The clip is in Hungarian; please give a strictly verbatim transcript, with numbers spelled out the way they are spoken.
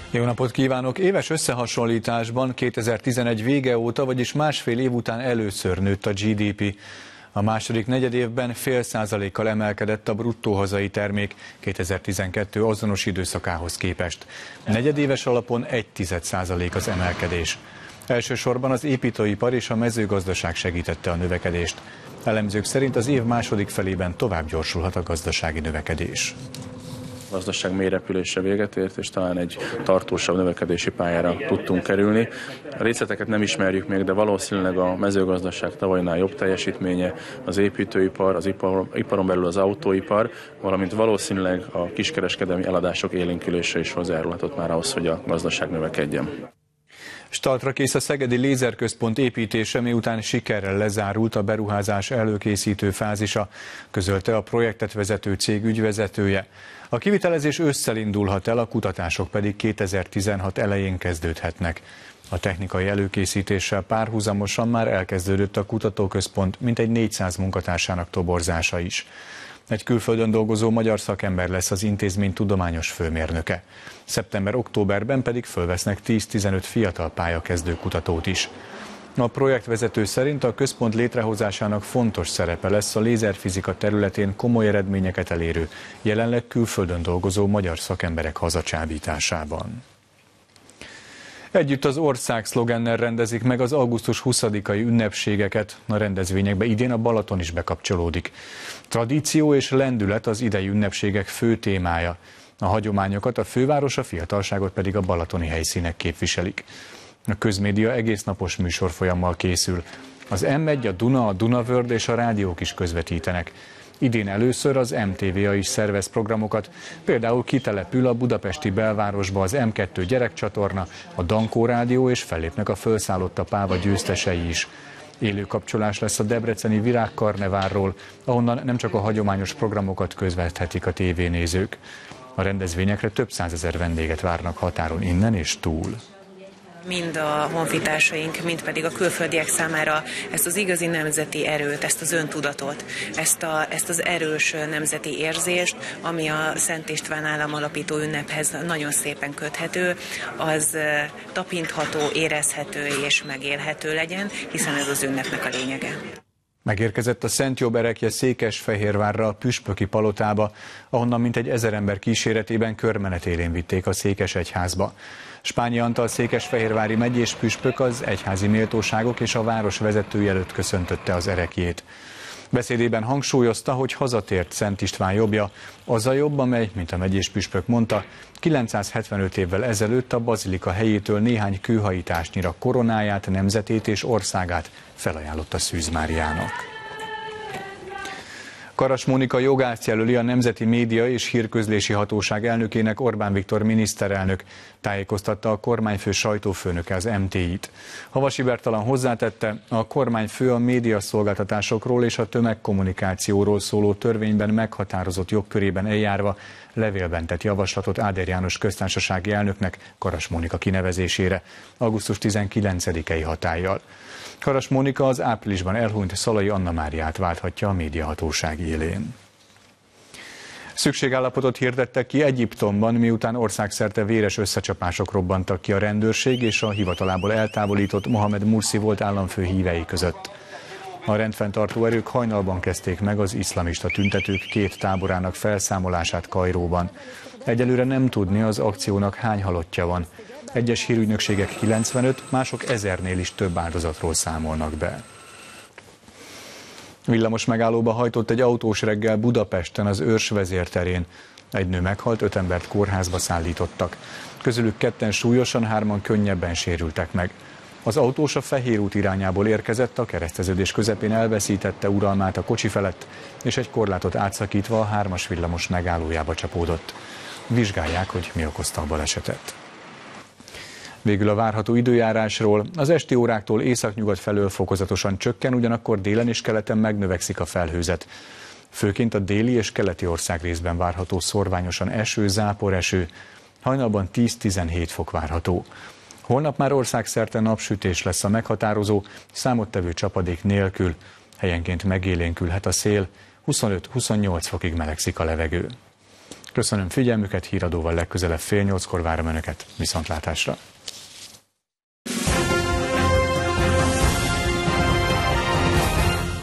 Jó napot kívánok! Éves összehasonlításban kétezer-tizenegy vége óta, vagyis másfél év után először nőtt a gé dé pé. A második negyedévben fél százalékkal emelkedett a bruttó hazai termék kétezer-tizenkettő azonos időszakához képest. Negyedéves alapon egy tized százalék az emelkedés. Elsősorban az építőipar és a mezőgazdaság segítette a növekedést. Elemzők szerint az év második felében tovább gyorsulhat a gazdasági növekedés. A gazdaság mély repülése véget ért, és talán egy tartósabb növekedési pályára tudtunk kerülni. A részleteket nem ismerjük még, de valószínűleg a mezőgazdaság tavalynál jobb teljesítménye, az építőipar, az ipar, iparon belül az autóipar, valamint valószínűleg a kiskereskedelmi eladások élénkülése is hozzájárulhatott már ahhoz, hogy a gazdaság növekedjen. Startra kész a Szegedi Lézerközpont építése, miután sikerrel lezárult a beruházás előkészítő fázisa, közölte a projektet vezető cég ügyvezetője. A kivitelezés ősszel indulhat el, a kutatások pedig kétezer-tizenhat elején kezdődhetnek. A technikai előkészítéssel párhuzamosan már elkezdődött a kutatóközpont mintegy négyszáz munkatársának toborzása is. Egy külföldön dolgozó magyar szakember lesz az intézmény tudományos főmérnöke. Szeptember-októberben pedig fölvesznek tíz-tizenöt fiatal pályakezdő kutatót is. A projektvezető szerint a központ létrehozásának fontos szerepe lesz a lézerfizika területén komoly eredményeket elérő, jelenleg külföldön dolgozó magyar szakemberek hazacsábításában. Együtt az ország szlogennel rendezik meg az augusztus huszadikai ünnepségeket. A rendezvényekbe idén a Balaton is bekapcsolódik. Tradíció és lendület az idei ünnepségek fő témája. A hagyományokat a főváros, a fiatalságot pedig a balatoni helyszínek képviselik. A közmédia egésznapos műsorfolyammal készül. Az M egy, a Duna, a Dunavörd és a rádiók is közvetítenek. Idén először az em té vé á is szervez programokat, például kitelepül a budapesti belvárosba az M kettő gyerekcsatorna, a Dankó rádió, és fellépnek a Fölszállott a páva győztesei is. Élő kapcsolás lesz a debreceni virágkarneválról, ahonnan nem csak a hagyományos programokat közvethetik a tévénézők. A rendezvényekre több százezer vendéget várnak határon innen és túl. Mind a honfitársaink, mind pedig a külföldiek számára ezt az igazi nemzeti erőt, ezt az öntudatot, ezt, a, ezt az erős nemzeti érzést, ami a Szent István államalapító ünnephez nagyon szépen köthető, az tapintható, érezhető és megélhető legyen, hiszen ez az ünnepnek a lényege. Megérkezett a Szent Jobb erekje Székesfehérvárra, a püspöki palotába, ahonnan mintegy ezer ember kíséretében körmenet élén vitték a székesegyházba. Spányi Antal székesfehérvári megyés püspök az egyházi méltóságok és a város vezetője előtt köszöntötte az erekjét. Beszédében hangsúlyozta, hogy hazatért Szent István jobbja, az a jobb, amely, mint a megyés püspök mondta, kilencszázhetvenöt évvel ezelőtt a bazilika helyétől néhány kőhajításnyira koronáját, nemzetét és országát felajánlotta Szűz Máriának. Karas Mónika jogász jelöli a Nemzeti Média és Hírközlési Hatóság elnökének Orbán Viktor miniszterelnök, tájékoztatta a kormányfő sajtófőnöke az em té í-t. Havasi Bertalan hozzátette, a kormányfő a médiaszolgáltatásokról és a tömegkommunikációról szóló törvényben meghatározott jogkörében eljárva levélben tett javaslatot Áder János köztársasági elnöknek Karas Mónika kinevezésére, augusztus tizenkilencedikei hatállyal. Karas Mónika az áprilisban elhunyt Szalai Anna Máriát válthatja a médiahatóság élén. Szükségállapotot hirdettek ki Egyiptomban, miután országszerte véres összecsapások robbantak ki a rendőrség és a hivatalából eltávolított Mohamed Mursi volt államfő hívei között. A rendfenntartó erők hajnalban kezdték meg az iszlamista tüntetők két táborának felszámolását Kairóban. Egyelőre nem tudni, az akciónak hány halottja van. Egyes hírügynökségek kilencvenöt, mások ezernél is több áldozatról számolnak be. Villamos megállóba hajtott egy autós reggel Budapesten az Őrs vezérterén. Egy nő meghalt, öt embert kórházba szállítottak. Közülük ketten súlyosan, hárman könnyebben sérültek meg. Az autós a Fehér út irányából érkezett, a kereszteződés közepén elveszítette uralmát a kocsi felett, és egy korlátot átszakítva a hármas villamos megállójába csapódott. Vizsgálják, hogy mi okozta a balesetet. Végül a várható időjárásról. Az esti óráktól északnyugat felől fokozatosan csökken, ugyanakkor délen és keleten megnövekszik a felhőzet. Főként a déli és keleti országrészben várható szorványosan eső, záporeső. Hajnalban tíz-tizenhét fok várható. Holnap már országszerte napsütés lesz a meghatározó, számottevő csapadék nélkül. Helyenként megélénkülhet a szél, huszonöt-huszonnyolc fokig melegszik a levegő. Köszönöm figyelmüket, híradóval legközelebb fél nyolckor várom Önöket. Viszontlátásra!